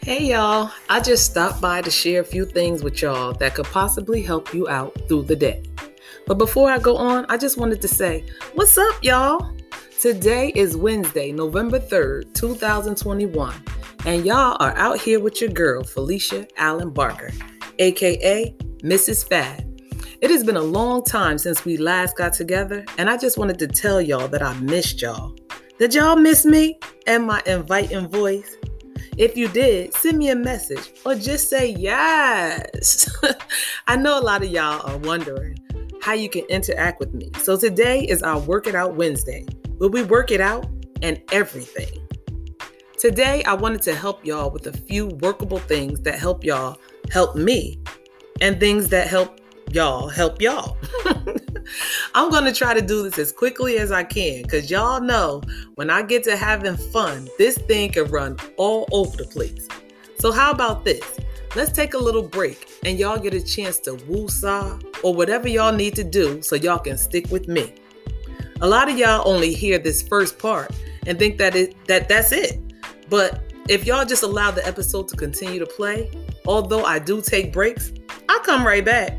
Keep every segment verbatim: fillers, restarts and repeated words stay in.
Hey y'all, I just stopped by to share a few things with y'all that could possibly help you out through the day. But before I go on, I just wanted to say, what's up y'all? Today is Wednesday, November third, two thousand twenty-one, and y'all are out here with your girl, Felicia Allen Barker, aka Missus Fad. It has been a long time since we last got together, and I just wanted to tell y'all that I missed y'all. Did y'all miss me and my inviting voice? If you did, send me a message or just say yes. I know a lot of y'all are wondering how you can interact with me. So today is our Work It Out Wednesday, where we work it out and everything. Today, I wanted to help y'all with a few workable things that help y'all help me and things that help y'all help y'all. I'm going to try to do this as quickly as I can because y'all know when I get to having fun, this thing can run all over the place. So how about this? Let's take a little break and y'all get a chance to woo-saw or whatever y'all need to do so y'all can stick with me. A lot of y'all only hear this first part and think that it that that's it. But if y'all just allow the episode to continue to play, although I do take breaks, I'll come right back.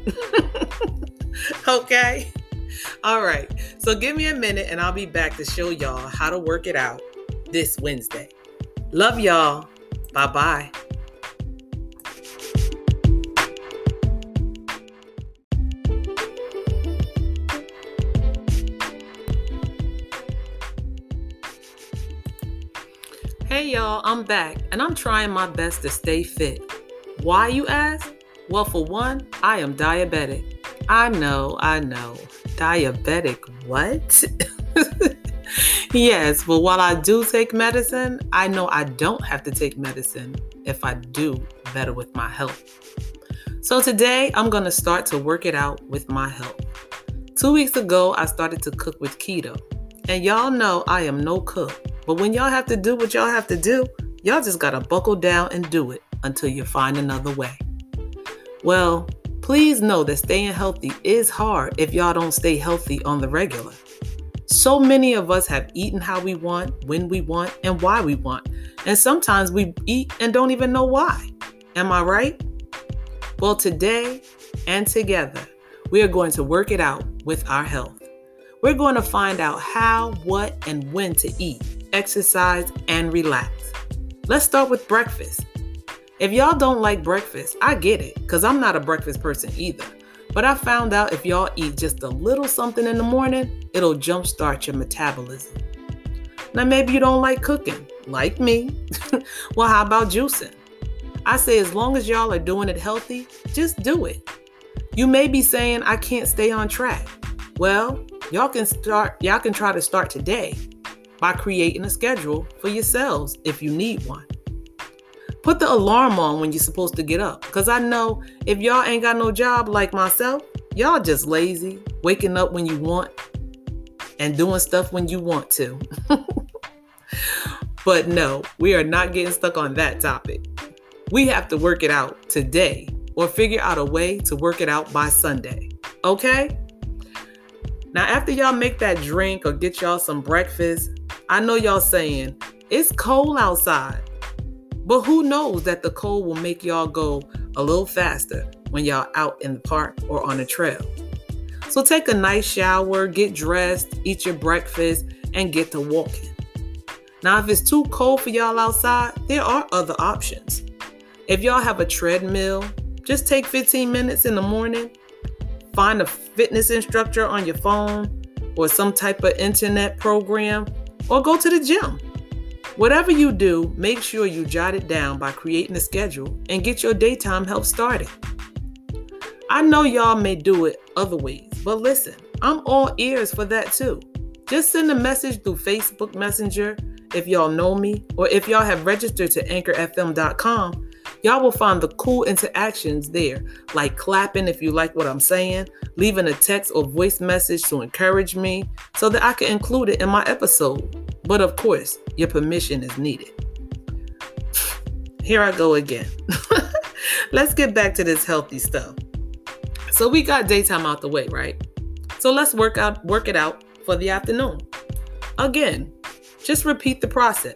Okay? All right. So give me a minute and I'll be back to show y'all how to work it out this Wednesday. Love y'all. Bye-bye. Hey y'all, I'm back and I'm trying my best to stay fit. Why, you ask? Well, for one, I am diabetic. I know, I know. Diabetic, what? Yes, but while I do take medicine, I know I don't have to take medicine if I do better with my health. So today, I'm going to start to work it out with my health. Two weeks ago, I started to cook with keto. And y'all know I am no cook. But when y'all have to do what y'all have to do, y'all just got to buckle down and do it until you find another way. Well, please know that staying healthy is hard if y'all don't stay healthy on the regular. So many of us have eaten how we want, when we want, and why we want. And sometimes we eat and don't even know why. Am I right? Well, today and together, we are going to work it out with our health. We're going to find out how, what, and when to eat, exercise, and relax. Let's start with breakfast. If y'all don't like breakfast, I get it, because I'm not a breakfast person either. But I found out if y'all eat just a little something in the morning, it'll jumpstart your metabolism. Now, maybe you don't like cooking, like me. Well, how about juicing? I say as long as y'all are doing it healthy, just do it. You may be saying, I can't stay on track. Well, y'all can start. Y'all can try to start today by creating a schedule for yourselves if you need one. Put the alarm on when you're supposed to get up. Because I know if y'all ain't got no job like myself, y'all just lazy, waking up when you want and doing stuff when you want to. But no, we are not getting stuck on that topic. We have to work it out today or figure out a way to work it out by Sunday. Okay? Now, after y'all make that drink or get y'all some breakfast, I know y'all saying, it's cold outside. But who knows that the cold will make y'all go a little faster when y'all out in the park or on a trail. So take a nice shower, get dressed, eat your breakfast, and get to walking. Now, if it's too cold for y'all outside, there are other options. If y'all have a treadmill, just take fifteen minutes in the morning, find a fitness instructor on your phone or some type of internet program, or go to the gym. Whatever you do, make sure you jot it down by creating a schedule and get your daytime health started. I know y'all may do it other ways, but listen, I'm all ears for that too. Just send a message through Facebook Messenger if y'all know me, or if y'all have registered to anchor f m dot com, y'all will find the cool interactions there, like clapping if you like what I'm saying, leaving a text or voice message to encourage me so that I can include it in my episode. But of course, your permission is needed. Here I go again. Let's get back to this healthy stuff. So we got daytime out the way, right? So let's work out, work it out for the afternoon. Again, just repeat the process.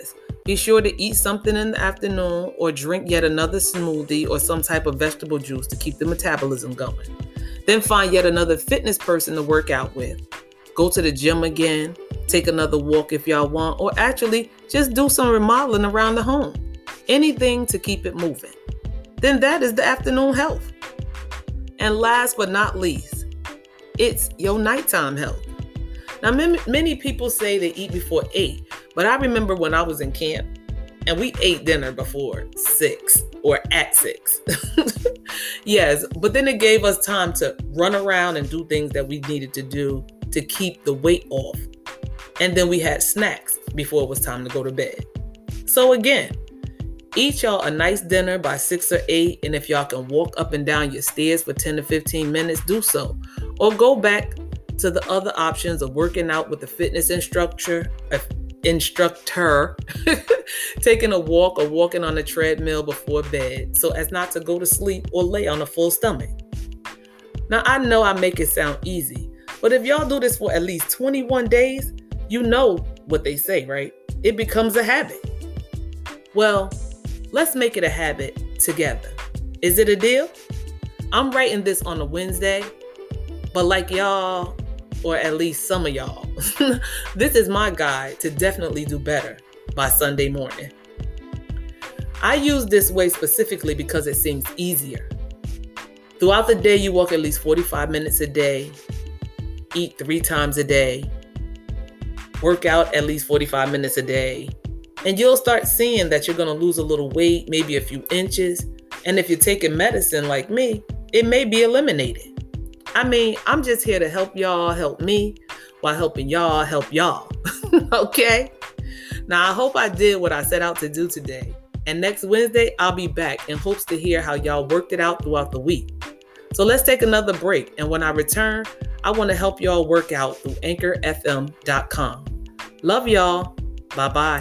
Be sure to eat something in the afternoon or drink yet another smoothie or some type of vegetable juice to keep the metabolism going. Then find yet another fitness person to work out with. Go to the gym again, take another walk if y'all want, or actually just do some remodeling around the home. Anything to keep it moving. Then that is the afternoon health. And last but not least, it's your nighttime health. Now, many, many people say they eat before eight, but I remember when I was in camp and we ate dinner before six or at six. Yes, but then it gave us time to run around and do things that we needed to do to keep the weight off. And then we had snacks before it was time to go to bed. So again, eat y'all a nice dinner by six or eight. And if y'all can walk up and down your stairs for ten to fifteen minutes, do so. Or go back to the other options of working out with the fitness instructor, uh, instructor, taking a walk or walking on a treadmill before bed so as not to go to sleep or lay on a full stomach. Now, I know I make it sound easy, but if y'all do this for at least twenty-one days, you know what they say, right? It becomes a habit. Well, let's make it a habit together. Is it a deal? I'm writing this on a Wednesday, but like y'all, or at least some of y'all, this is my guide to definitely do better by Sunday morning. I use this way specifically because it seems easier. Throughout the day, you walk at least forty-five minutes a day, eat three times a day, work out at least forty-five minutes a day, and you'll start seeing that you're going to lose a little weight, maybe a few inches. And if you're taking medicine like me, it may be eliminated. I mean, I'm just here to help y'all help me while helping y'all help y'all. Okay? Now, I hope I did what I set out to do today. And next Wednesday, I'll be back in hopes to hear how y'all worked it out throughout the week. So let's take another break. And when I return, I want to help y'all work out through anchor f m dot com. Love y'all. Bye-bye.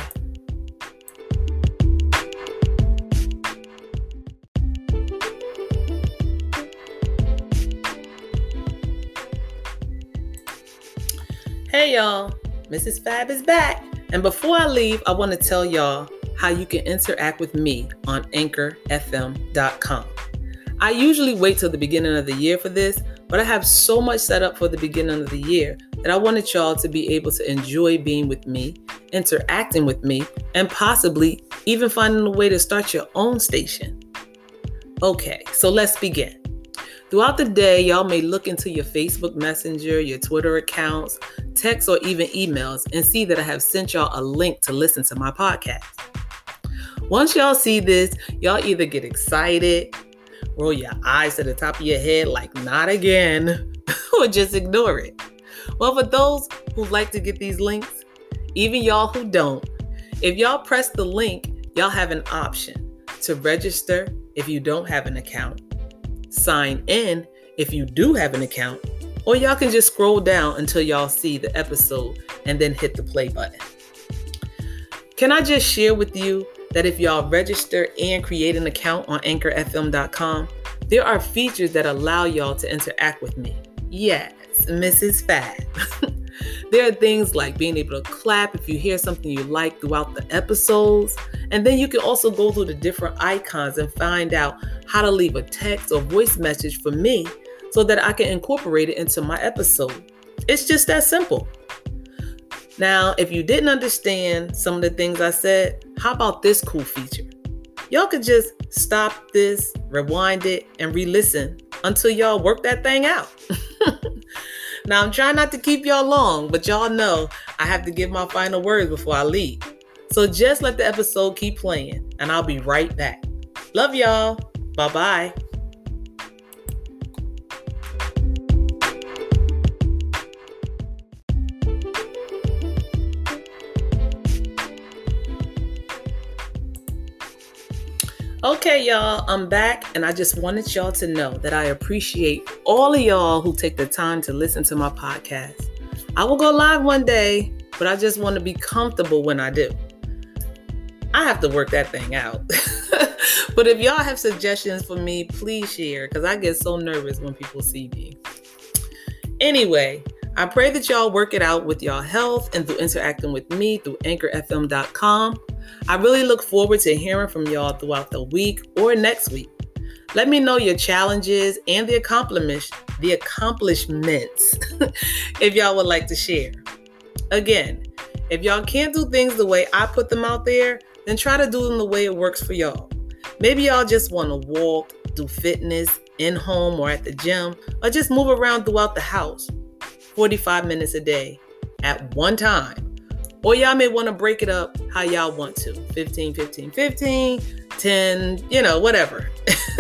Hey y'all, Missus Fab is back. And before I leave, I want to tell y'all how you can interact with me on anchor f m dot com. I usually wait till the beginning of the year for this, but I have so much set up for the beginning of the year that I wanted y'all to be able to enjoy being with me, interacting with me, and possibly even finding a way to start your own station. Okay, so let's begin. Throughout the day, y'all may look into your Facebook Messenger, your Twitter accounts, texts, or even emails and see that I have sent y'all a link to listen to my podcast. Once y'all see this, y'all either get excited, roll your eyes to the top of your head like not again, or just ignore it. Well, for those who like to get these links, even y'all who don't, if y'all press the link, y'all have an option to register if you don't have an account, sign in if you do have an account, or y'all can just scroll down until y'all see the episode and then hit the play button. Can I just share with you that if y'all register and create an account on anchor f m dot com, there are features that allow y'all to interact with me. Yes, Missus Fab. There are things like being able to clap if you hear something you like throughout the episodes. And then you can also go through the different icons and find out how to leave a text or voice message for me so that I can incorporate it into my episode. It's just that simple. Now, if you didn't understand some of the things I said, how about this cool feature? Y'all could just stop this, rewind it, and re-listen until y'all work that thing out. Now, I'm trying not to keep y'all long, but y'all know I have to give my final words before I leave. So just let the episode keep playing, and I'll be right back. Love y'all. Bye-bye. Okay, y'all, I'm back, and I just wanted y'all to know that I appreciate all of y'all who take the time to listen to my podcast. I will go live one day, but I just want to be comfortable when I do. I have to work that thing out. But if y'all have suggestions for me, please share, because I get so nervous when people see me. Anyway, I pray that y'all work it out with y'all health and through interacting with me through anchor f m dot com. I really look forward to hearing from y'all throughout the week or next week. Let me know your challenges and the accomplishments, the accomplishments if y'all would like to share. Again, if y'all can't do things the way I put them out there, then try to do them the way it works for y'all. Maybe y'all just want to walk, do fitness in home or at the gym, or just move around throughout the house forty-five minutes a day at one time. Or y'all may want to break it up how y'all want to. fifteen, fifteen, fifteen, ten, you know, whatever.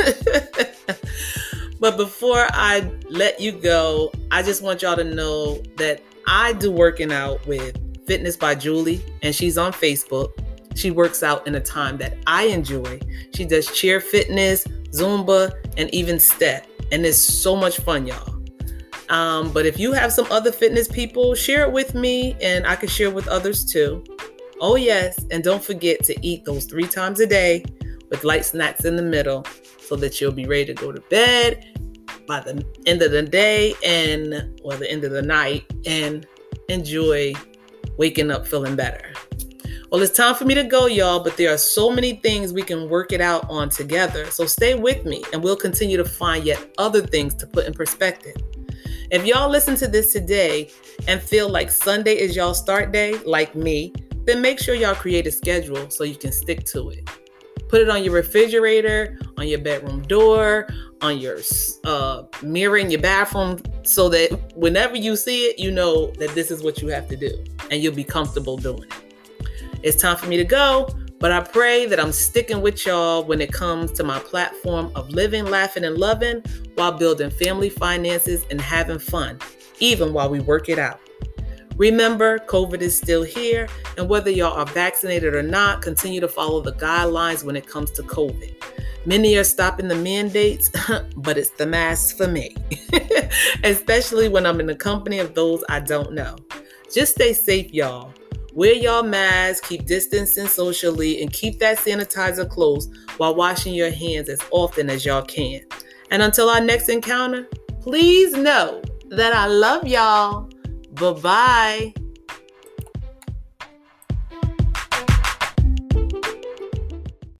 But before I let you go, I just want y'all to know that I do working out with Fitness by Julie, and she's on Facebook. She works out in a time that I enjoy. She does chair fitness, Zumba, and even step. And it's so much fun, y'all. Um, but if you have some other fitness people, share it with me and I can share with others too. Oh yes, and don't forget to eat those three times a day with light snacks in the middle so that you'll be ready to go to bed by the end of the day and or the end of the night and enjoy waking up feeling better. Well, it's time for me to go, y'all, but there are so many things we can work it out on together. So stay with me and we'll continue to find yet other things to put in perspective. If y'all listen to this today and feel like Sunday is y'all start day, like me, then make sure y'all create a schedule so you can stick to it. Put it on your refrigerator, on your bedroom door, on your uh, mirror in your bathroom so that whenever you see it, you know that this is what you have to do and you'll be comfortable doing it. It's time for me to go, but I pray that I'm sticking with y'all when it comes to my platform of living, laughing, and loving while building family finances and having fun, even while we work it out. Remember, COVID is still here, and whether y'all are vaccinated or not, continue to follow the guidelines when it comes to COVID. Many are stopping the mandates, but it's the mask for me, especially when I'm in the company of those I don't know. Just stay safe, y'all. Wear y'all masks, keep distancing socially, and keep that sanitizer close while washing your hands as often as y'all can. And until our next encounter, please know that I love y'all. Bye-bye.